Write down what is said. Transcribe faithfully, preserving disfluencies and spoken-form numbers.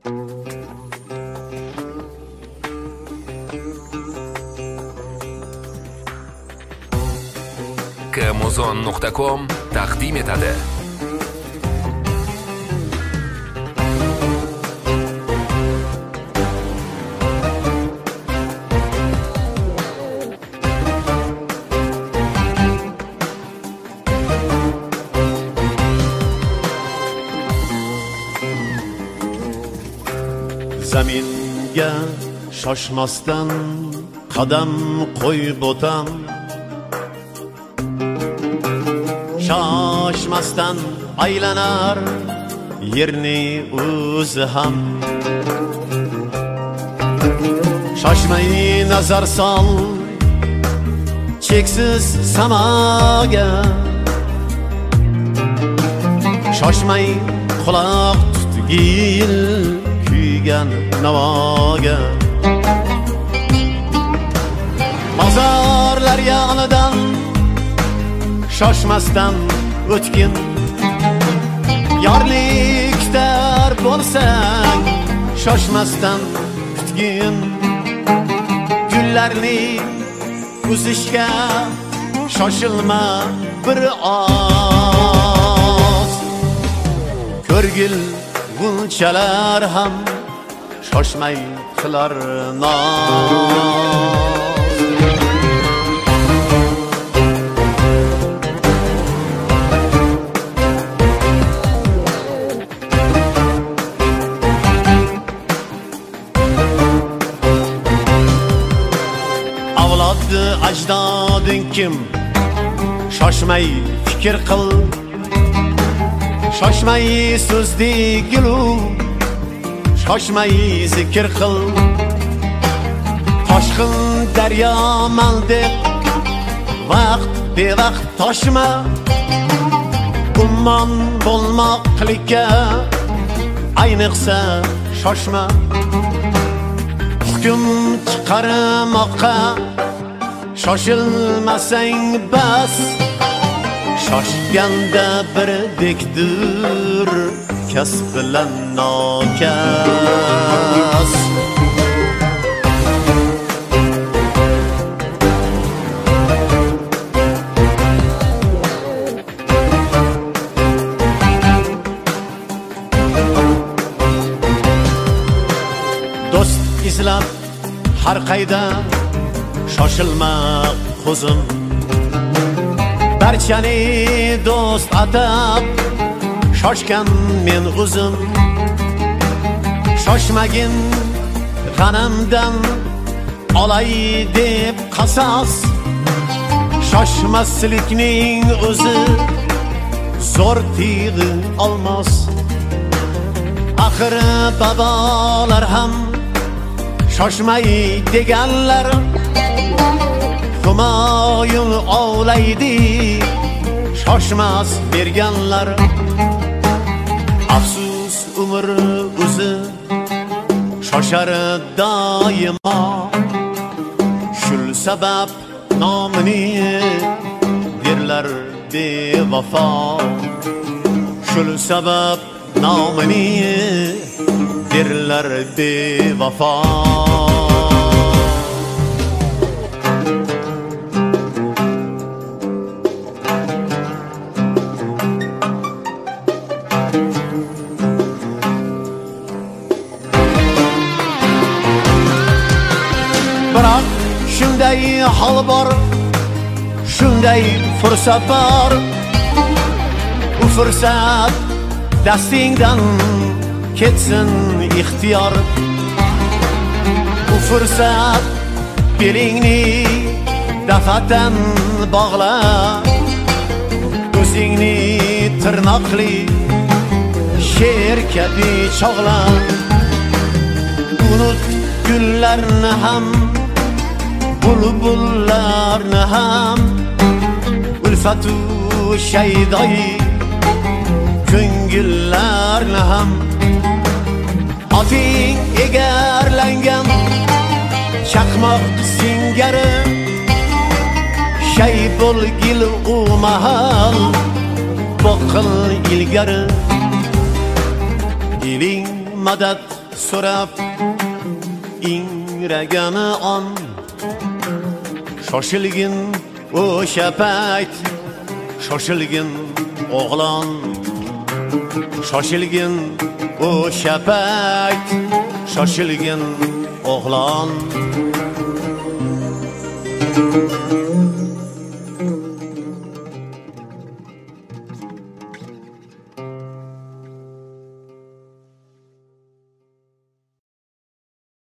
kmuzon nuqta com taqdim etadi. Zaminga shoshmasdan qadam qo'yib o'tam, shoshmasdan aylanar yerni o'zi ham. Shoshmay nazar sol cheksiz samaga, shoshmay quloq tutgil kuygan navoga. Mozorlar yonidan shoshmasdan o'tgin, yorlikdar bo'lsang shoshmasdan kutgin. Gullarni uzishga shoshilma bir oz, ko'rgil bunchalar ham shoshmay qilar noz. Avlod ajdoding kim? Shoshmay fikr qil, shoshmay so'zdek gilu, shoshmay zikr qil. Toshqin daryo maldek vaqt bevaqt toshma, ummon bo'lmoqlikka ayniqsa shoshma. Hukm chiqarmoqqa shoshilmasang bas, shoshganda birdekdir kasb bilan nokas. Do'st izlab har qayda shoshilma ko'zim, barchani do'st atab shoshgan men o'zim. Shoshmagin g'anamdan olay deb qasos, shoshmaslikning o'zi zo'r tig'i olmos. Axir babolar ham shoshmay deganlar, Humoyun ovlaydi shoshmas berganlar. Afsus umr o'zi shoshar doimo, shul sabab nomini derlar bevafo. Shul sabab nomini derlar bevafo. Biroq shunday hol bor, shunday fursat bor, u fursat dastingdan ketsin ixtiyor. U fursat belingni dafatan bog'la, o'zingni tirnoqli sher kabi chog'la. Unut gullarni ham, bulbullarni ham, ulfatu shaydoyi ko'ngillarni ham. Oting egarlangan chaqmoq singari, shay bo'lgil u mahal boqil ilgari. Diling madad so'rab ingragani on shoshilgin o'sha payt shoshilgin o'g'lon shoshilgin o'sha payt shoshilgin o'g'lon